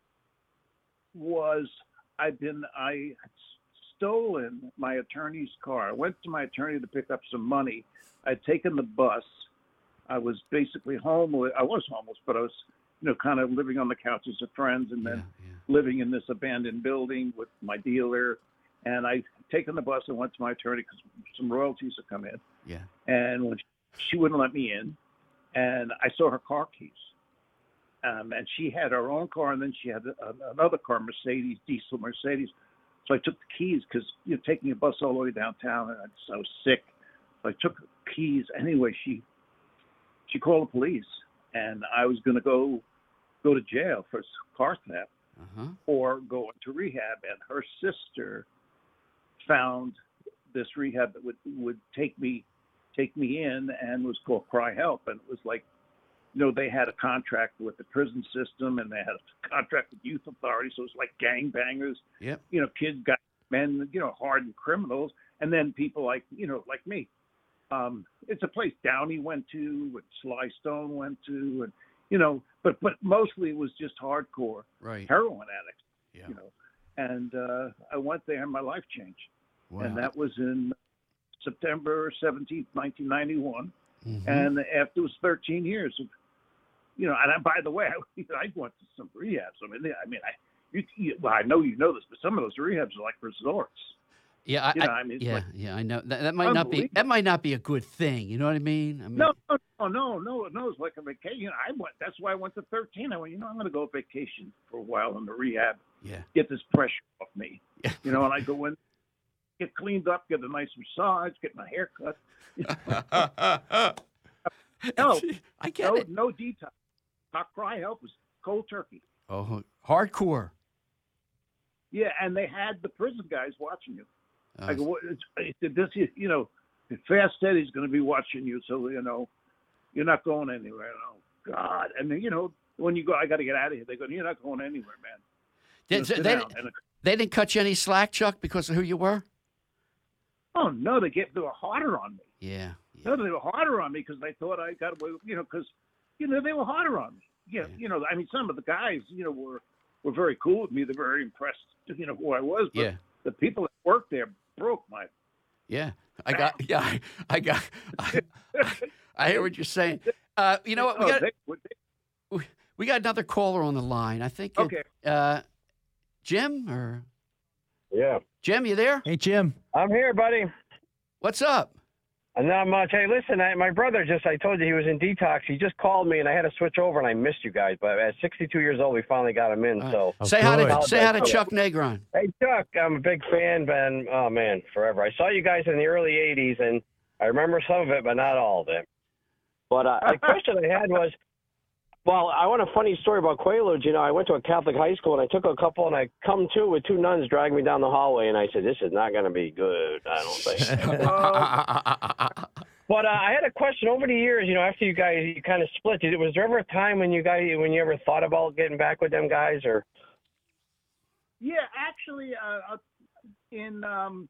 was. I've been. I had stolen my attorney's car. I went to my attorney to pick up some money. I'd taken the bus. I was basically homeless. I was homeless, but I was, you know, kind of living on the couches of friends, and then Yeah, yeah. living in this abandoned building with my dealer. And I'd taken the bus and went to my attorney because some royalties had come in. Yeah. And when she, she wouldn't let me in, and I saw her car keys. Um, and she had her own car, and then she had a, another car, Mercedes, diesel Mercedes. So I took the keys because you're taking a bus all the way downtown, and I was so sick. So I took the keys. Anyway, she she called the police, and I was going to go go to jail for car theft Uh-huh. or go into rehab. And her sister found this rehab that would would take me take me in, and was called Cry Help. And it was like, you know, they had a contract with the prison system, and they had a contract with youth authorities. So it was like gangbangers. Yep. You know, kids got men, you know, hardened criminals, and then people like, you know, like me. Um, it's a place Downey went to, and Sly Stone went to, and you know, but but mostly it was just hardcore Right. heroin addicts. Yeah. You know, and uh, I went there, and my life changed, Wow. and that was in September seventeenth, nineteen ninety-one. Mhm. And after it was thirteen years of, you know, and I, by the way, I, I went to some rehabs. I mean, they, I mean, I, you, you, well, I know you know this, but some of those rehabs are like resorts. Yeah, I, You know, I- I mean, it's yeah, like yeah, I know. That, that might not be unbelievable. that might not be a good thing. You know what I mean? I mean No, no, no, no, no. It's like a vacation. You know, I went. That's why I went to thirteen. I went. You know, I'm going to go vacation for a while in the rehab. Yeah. Get this pressure off me. You know, and I go in, get cleaned up, get a nice massage, get my hair cut. No, I get no, it. no detox. Not Cry Help was cold turkey. Oh, hardcore. Yeah, and they had the prison guys watching you. Uh, I go, what, it's, it, this, you know, Fast Eddie's going to be watching you, so you know, you're not going anywhere. And, oh God! And then, you know, when you go, I got to get out of here. They go, you're not going anywhere, man. Did, You know, they, sit down. And, they didn't cut you any slack, Chuck, because of who you were? oh no, they get they were harder on me. Yeah. No, they were harder on me because they thought I got away. You know, because you know they were harder on me. Yeah, Yeah. you know, I mean, some of the guys, you know, were were very cool with me. They're very impressed, you know, who I was. But Yeah. the people that worked there broke my. Yeah. I got, yeah, I, I got, I, I hear what you're saying. Uh, you know what? We Oh, got, they- they- we got another caller on the line. I think. it- Okay. uh, Jim or Yeah. Jim, you there? Hey, Jim. I'm here, buddy. What's up? Uh, Not much. Hey, listen, I, my brother just, I told you he was in detox. He just called me, and I had to switch over, and I missed you guys. But at sixty-two years old, we finally got him in. All right. So Oh, say hi to good. say hi to Chuck Negron. Hey, Chuck, I'm a big fan, Ben. Oh, man, forever. I saw you guys in the early eighties, and I remember some of it, but not all of it. But uh, the question I had was, well, I want a funny story about Quaaludes. You know, I went to a Catholic high school, and I took a couple, and I come to with two nuns dragging me down the hallway, and I said, this is not going to be good, I don't think. But uh, I had a question. Over the years, you know, after you guys you kind of split, did, was there ever a time when you guys when you ever thought about getting back with them guys, or? Yeah, actually, uh, in um,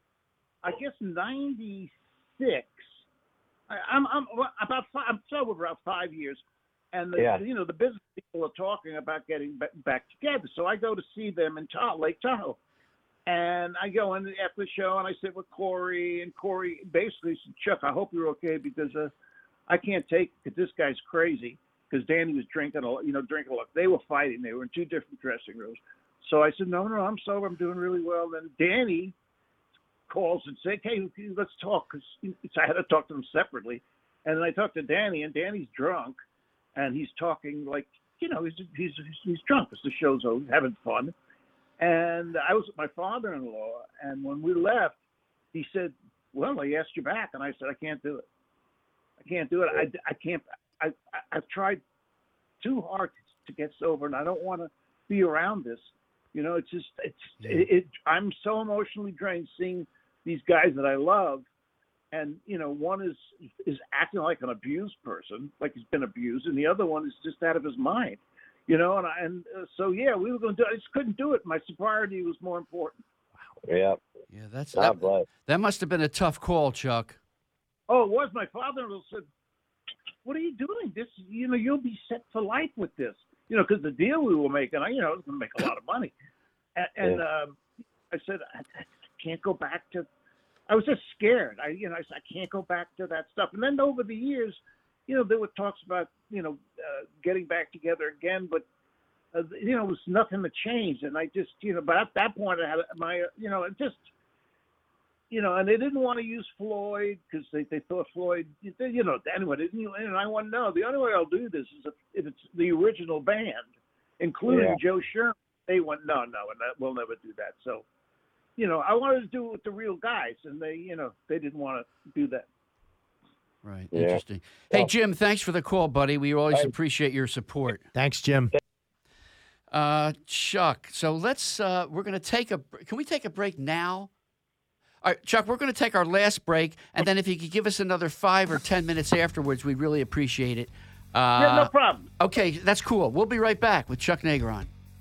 I guess ninety-six, I, I'm I'm well, about five, I'm sober about five years, and the, Yeah. you know the business people are talking about getting ba- back together. So I go to see them in Tahoe, Lake Tahoe, and I go in after the show and I sit with Corey, and Corey basically said, "Chuck, I hope you're okay because uh, I can't take it. This guy's crazy." Because Danny was drinking a lot, you know, drinking a lot. They were fighting. They were in two different dressing rooms. So I said, no, no, I'm sober. I'm doing really well. Then Danny calls and says, hey, let's talk. Because I had to talk to them separately. And then I talked to Danny, and Danny's drunk. And he's talking like, you know, he's he's he's drunk because the show's over, having fun. And I was with my father-in-law. And when we left, he said, well, I asked you back. And I said, I can't do it. I can't do it. I, I can't. I, I, I've tried too hard to get sober, and I don't want to be around this. You know, it's just, it's, it, it, I'm so emotionally drained seeing these guys that I love. And, you know, one is, is acting like an abused person, like he's been abused. And the other one is just out of his mind, you know? And I, and uh, so, yeah, we were going to do it. I just couldn't do it. My sobriety was more important. Yeah. Yeah, that's God that, bless. that must have been a tough call, Chuck. Oh, it was. My father-in-law said, what are you doing? This, you know, you'll be set for life with this. You know, because the deal we were making, I, you know, I was going to make a lot of money. And, and Yeah. um, I said, I, I can't go back to, I was just scared. I, you know, I said, I can't go back to that stuff. And then over the years, you know, there were talks about, you know, uh, getting back together again, but, uh, you know, it was nothing to change. And I just, you know, but at that point I had my, you know, it just, you know, and they didn't want to use Floyd because they, they thought Floyd, you know, anyway, didn't you? And I want to know, the only way I'll do this is if, if it's the original band, including Yeah. Joe Sherman. They went, no, no, and that, we'll never do that. So, you know, I wanted to do it with the real guys, and they, you know, they didn't want to do that. Right. Yeah. Interesting. Hey, Well- Jim, thanks for the call, buddy. We always Hey. appreciate your support. Thanks, Jim. Uh, Chuck, so let's, uh, we're going to take a, can we take a break now? All right, Chuck, we're going to take our last break, and then if you could give us another five or ten minutes afterwards, we'd really appreciate it. Uh, Yeah, no problem. Okay, that's cool. We'll be right back with Chuck Negron.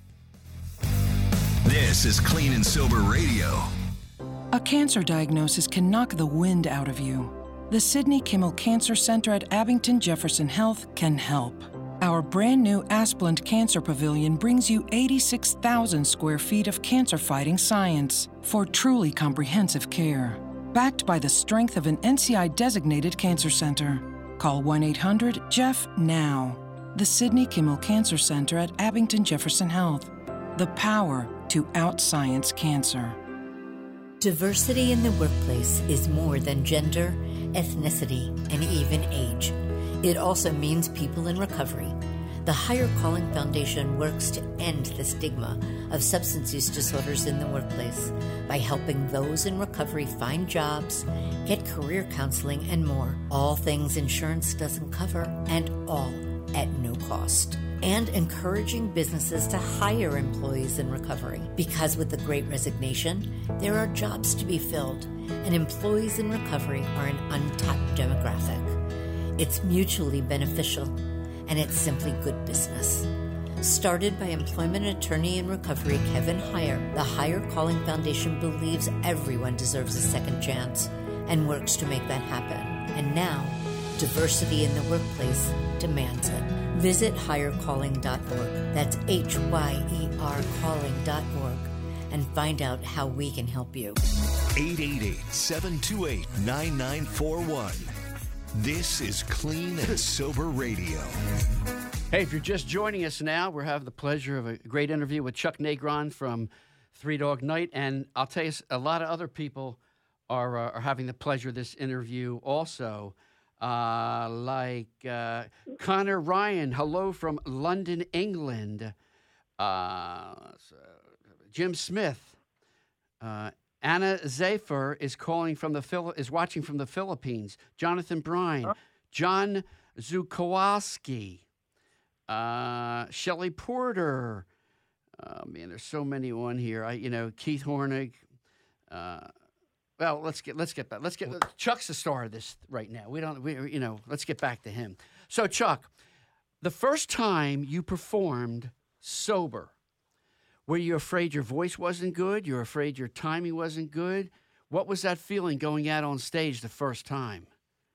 This is Clean and Sober Radio. A cancer diagnosis can knock the wind out of you. The Sidney Kimmel Cancer Center at Abington Jefferson Health can help. Our brand new Asplund Cancer Pavilion brings you eighty-six thousand square feet of cancer-fighting science for truly comprehensive care. Backed by the strength of an N C I-designated cancer center. Call one eight hundred J E F F now. The Sidney Kimmel Cancer Center at Abington Jefferson Health. The power to outscience cancer. Diversity in the workplace is more than gender, ethnicity, and even age. It also means people in recovery. The Higher Calling Foundation works to end the stigma of substance use disorders in the workplace by helping those in recovery find jobs, get career counseling, and more. All things insurance doesn't cover, and all at no cost. And encouraging businesses to hire employees in recovery. Because with the Great Resignation, there are jobs to be filled, and employees in recovery are an untapped demographic. It's mutually beneficial, and it's simply good business. Started by employment attorney in recovery Kevin Heyer, the Higher Calling Foundation believes everyone deserves a second chance and works to make that happen. And now, diversity in the workplace demands it. Visit higher calling dot org. That's H Y E R calling dot org. And find out how we can help you. eight eight eight, seven two eight, nine nine four one. This is Clean and Sober Radio. Hey, if you're just joining us now, we're having the pleasure of a great interview with Chuck Negron from Three Dog Night. And I'll tell you, a lot of other people are, uh, are having the pleasure of this interview also. Uh, like uh, Connor Ryan, hello from London, England. Uh, so Jim Smith. Uh, Anna Zafer is calling from the Phil- is watching from the Philippines. Jonathan Bryan, John Zukowski, uh, Shelley Porter. Oh man, there's so many on here. I, you know, Keith Hornig. Uh, well, let's get let's get back. Let's get Chuck's the star of this right now. We don't, we you know, let's get back to him. So Chuck, the first time you performed sober, were you afraid your voice wasn't good? You were afraid your timing wasn't good? What was that feeling going out on stage the first time?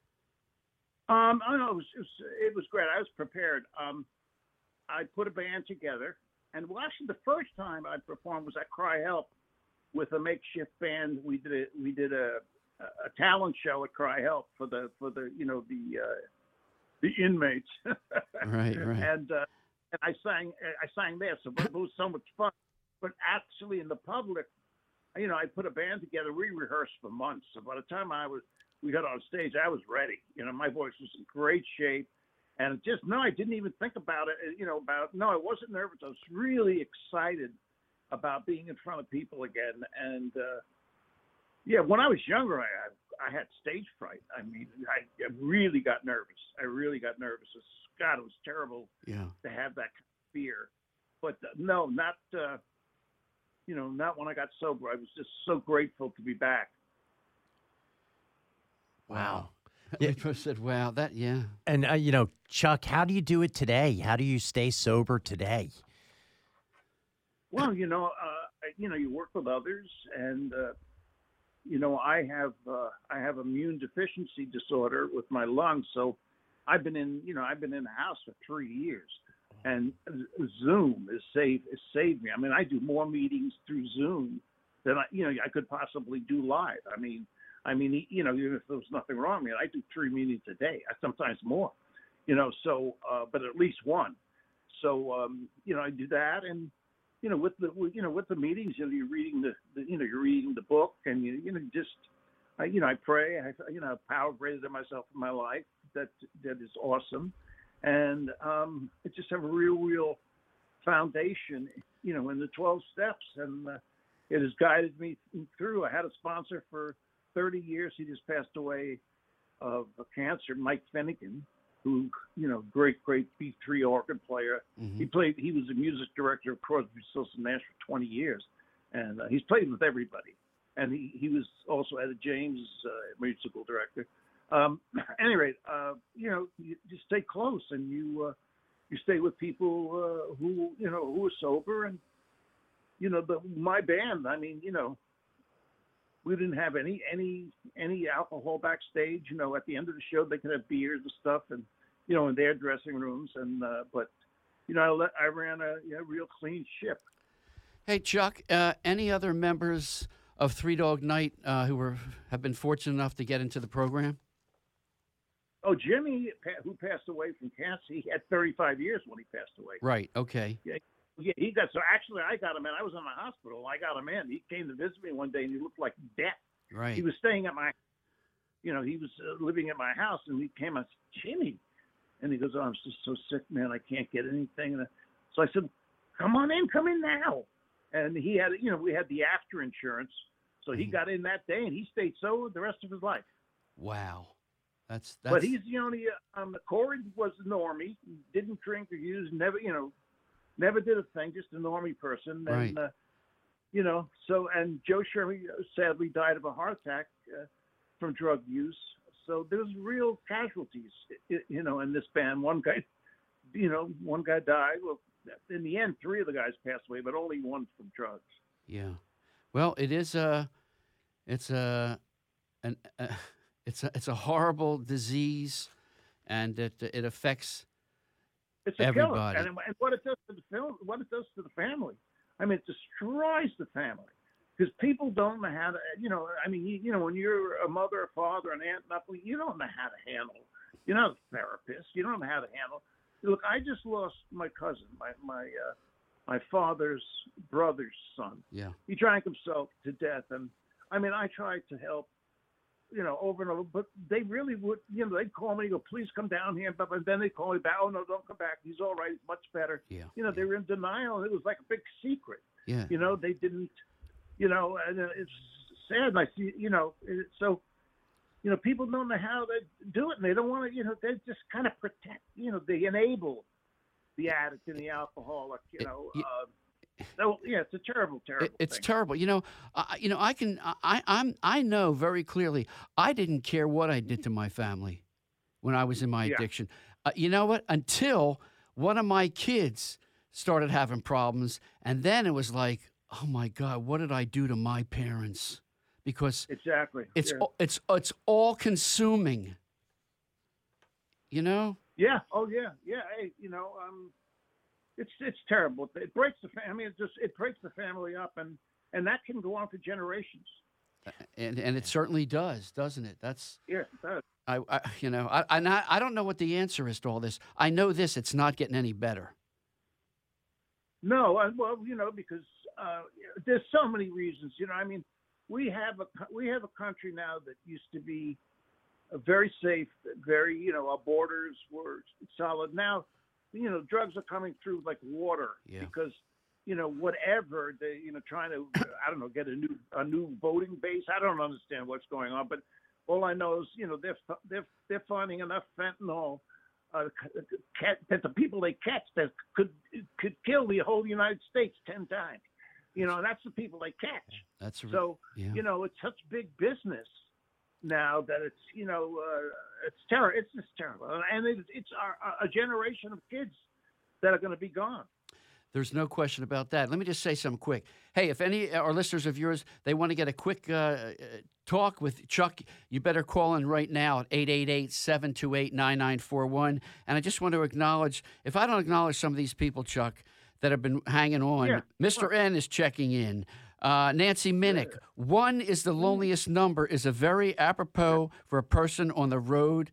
Um, I don't know. It was, it was, it was great. I was prepared. Um, I put a band together, and well, actually, the first time I performed was at Cry Help with a makeshift band. We did a we did a, a talent show at Cry Help for the for the you know the uh, the inmates. Right, right. And uh, and I sang I sang there, so it was so much fun. But actually, in the public, you know, I put a band together. We rehearsed for months. So by the time I was we got on stage, I was ready. You know, my voice was in great shape. And just, no, I didn't even think about it, you know, about, no, I wasn't nervous. I was really excited about being in front of people again. And, uh, yeah, when I was younger, I, I, I had stage fright. I mean, I, I really got nervous. I really got nervous. It's, God, it was terrible yeah. to have that kind of fear. But uh, no, not, uh, you know, not when I got sober. I was just so grateful to be back. Wow. Yeah. I said, wow, that, yeah. And, uh, you know, Chuck, how do you do it today? How do you stay sober today? Well, you know, uh, you know, you work with others, and, uh, you know, I have uh, I have immune deficiency disorder with my lungs. So I've been in, you know, I've been in the house for three years. And Zoom is saved, is saved me. I mean, I do more meetings through Zoom than I, you know, I could possibly do live. I mean, I mean, you know, even if there was nothing wrong, I mean, I do three meetings a day, sometimes more, you know, so, uh, but at least one. So, um, you know, I do that. And, you know, with the, you know, with the meetings, you know, you're reading the, the you know, you're reading the book, and you, you know, just, I, you know, I pray, I, you know, power greater than myself in my life. That, that is awesome. And um, I just have a real, real foundation, you know, in the twelve steps. And uh, it has guided me through. I had a sponsor for thirty years. He just passed away of cancer, Mike Finnegan, who, you know, great, great B three organ player. Mm-hmm. He played, he was the music director of Crosby, Stills and Nash for twenty years. And uh, he's played with everybody. And he, he was also Etta James' uh, musical director. Um, at any rate, uh, you know, you, you stay close, and you uh, you stay with people uh, who, you know, who are sober. And, you know, the, my band, I mean, you know, we didn't have any any any alcohol backstage. You know, at the end of the show, they could have beers and stuff, and, you know, in their dressing rooms. And uh, but, you know, I, let, I ran a you know, real clean ship. Hey, Chuck, uh, any other members of Three Dog Night uh, who were have been fortunate enough to get into the program? Oh, Jimmy, who passed away from cancer, he had thirty-five years when he passed away. Right. Okay. Yeah, yeah. He got so actually, I got him in. I was in the hospital. I got him in. He came to visit me one day, and he looked like death. Right. He was staying at my, you know, he was uh, living at my house, and he came. I said, Jimmy, and he goes, "Oh, I'm just so sick, man. I can't get anything." And so I said, "Come on in. Come in now." And he had, you know, we had the after insurance, so he mm-hmm. got in that day, and he stayed sober the rest of his life. Wow. That's, that's... But he's the only, um, Corey was a normie, didn't drink or use, never, you know, never did a thing, just a normie person. Right. And, uh, you know, so, and Joe Sherman sadly died of a heart attack uh, from drug use. So there's real casualties, you know, in this band. One guy, you know, one guy died. Well, in the end, three of the guys passed away, but only one from drugs. Yeah. Well, it is a, it's a, an, uh, it's a, it's a horrible disease, and it it affects It's a everybody. killer, and, and what it does to the film, what it does to the family. I mean, it destroys the family because people don't know how to. You know, I mean, you, you know, when you're a mother, a father, an aunt, and uncle, you don't know how to handle. You're not a therapist. You don't know how to handle. Look, I just lost my cousin, my my uh, my father's brother's son. Yeah. He drank himself to death, and I mean, I tried to help, you know, over and over, but they really would, you know, they'd call me, go, please come down here, but then they'd call me back, oh, no, don't come back, he's all right, he's much better. Yeah. You know, they were in denial, it was like a big secret. Yeah. You know, they didn't, you know, and it's sad, and I see, you know, it, so, you know, people don't know how to do it, and they don't want to, you know, they just kind of protect, you know, they enable the addict and the alcoholic, you know, Yeah. uh, so yeah, it's a terrible, terrible. It, it's thing. terrible. You know, uh, you know, I can, I, I'm, I know very clearly. I didn't care what I did to my family when I was in my Yeah. addiction. Uh, you know what? Until one of my kids started having problems, and then it was like, oh my God, what did I do to my parents? Because Exactly. it's yeah. all it's it's all consuming. You know. Yeah. Oh, yeah. Yeah. Hey, you know, um, it's it's terrible. It breaks the family. I mean, it just it breaks the family up, and and that can go on for generations. And and it certainly does, doesn't it? That's Yeah, it does. I, I you know I and I, I don't know what the answer is to all this. I know this: it's not getting any better. No, uh, well, you know, because uh, there's so many reasons. You know, I mean, we have a co- we have a country now that used to be uh, very safe, very, you know, our borders were solid. Now, you know, drugs are coming through like water Yeah. because, you know, whatever they, you know, trying to, I don't know, get a new a new voting base. I don't understand what's going on, but all I know is, you know, they're they're they're finding enough fentanyl uh, ca- that the people they catch that could could kill the whole United States ten times. You know, that's the people they catch. That's re- So, yeah. you know, it's such big business now that it's, you know, uh, it's terror. It's just terrible, and it's, it's our, a generation of kids that are going to be gone. There's no question about that. Let me just say something quick. Hey, if any of our listeners of yours, they want to get a quick uh, uh, talk with Chuck, you better call in right now at eight eight eight, seven two eight, nine nine four one. And I just want to acknowledge, if I don't acknowledge some of these people, Chuck, that have been hanging on, Yeah. Mister N is checking in. Uh, Nancy Minnick, one is the loneliest number is a very apropos for a person on the road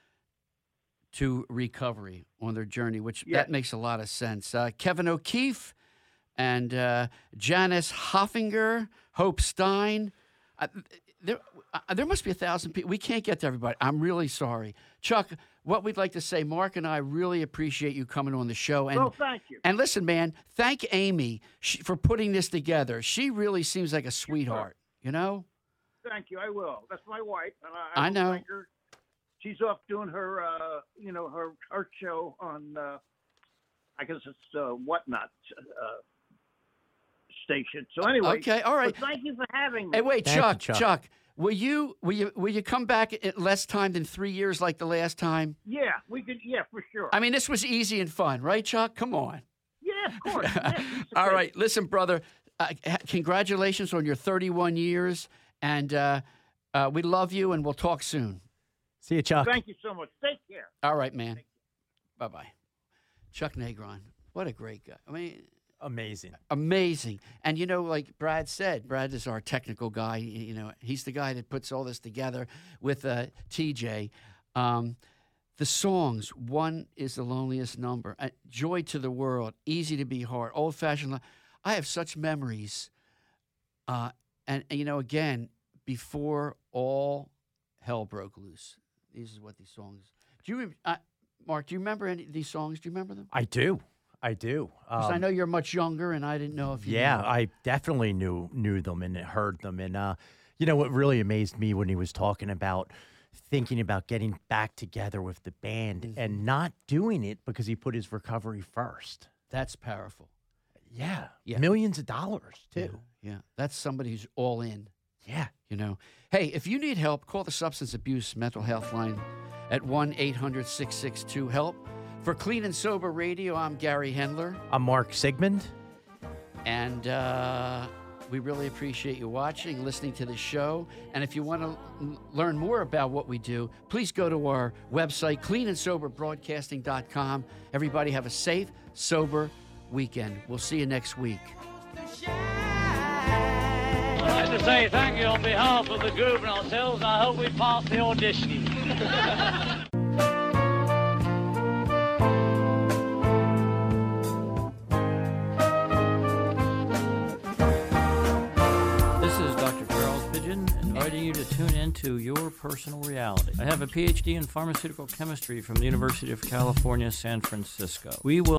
to recovery on their journey, which Yeah. that makes a lot of sense. Uh, Kevin O'Keefe and uh, Janice Hoffinger, Hope Stein. Uh, there, uh, there must be a thousand people. We can't get to everybody. I'm really sorry. Chuck, what we'd like to say, Mark and I really appreciate you coming on the show. And, Well, thank you. And listen, man, thank Amy she, for putting this together. She really seems like a sweetheart, you know? Thank you. I will. That's my wife, and I, I will know. thank her. She's off doing her, uh, you know, her her show on, uh, I guess it's uh, Whatnot uh, station. So anyway, Okay, all right. but thank you for having me. Hey, wait, Thank you, Chuck, Chuck. Chuck, will you will you will you come back in less time than three years like the last time? Yeah, we could. Yeah, for sure. I mean, this was easy and fun, right, Chuck? Come on. yeah, of course. Yeah, piece of All cake. right, listen, brother. Uh, c- congratulations on your thirty-one years, and uh, uh, we love you, and we'll talk soon. See you, Chuck. Thank you so much. Take care. All right, man. Bye bye. Chuck Negron, what a great guy. I mean, Amazing. amazing. And you know, like Brad said, Brad is our technical guy. y- You know, he's the guy that puts all this together with uh, T J. Um, the songs, one is the loneliest number. Uh, Joy to the World, Easy to Be Hard, Old Fashioned Love. I have such memories. Uh, and, and, you know, again, before all hell broke loose, this is what these songs. Do you, rem- uh, Mark? Do you remember any of these songs? Do you remember them? I do. I do. 'Cause I Um, know you're much younger, and I didn't know if you. Yeah, knew. I definitely knew knew them and heard them. And uh, you know what really amazed me when he was talking about thinking about getting back together with the band Mm-hmm. and not doing it because he put his recovery first. That's powerful. Yeah, Yeah. millions of dollars too. Yeah, yeah. That's somebody who's all in. Yeah. You know, hey, if you need help, call the Substance Abuse Mental Health Line at one eight hundred six six two HELP. For Clean and Sober Radio, I'm Gary Hendler. I'm Mark Sigmund. And uh, we really appreciate you watching, listening to the show. And if you want to l- learn more about what we do, please go to our website, clean and sober broadcasting dot com. Everybody have a safe, sober weekend. We'll see you next week. I'd like to say thank you on behalf of the group and ourselves. I hope we pass the auditioning. This is Doctor Charles Pigeon, inviting you to tune into Your Personal Reality. I have a P H D in pharmaceutical chemistry from the University of California, San Francisco. We will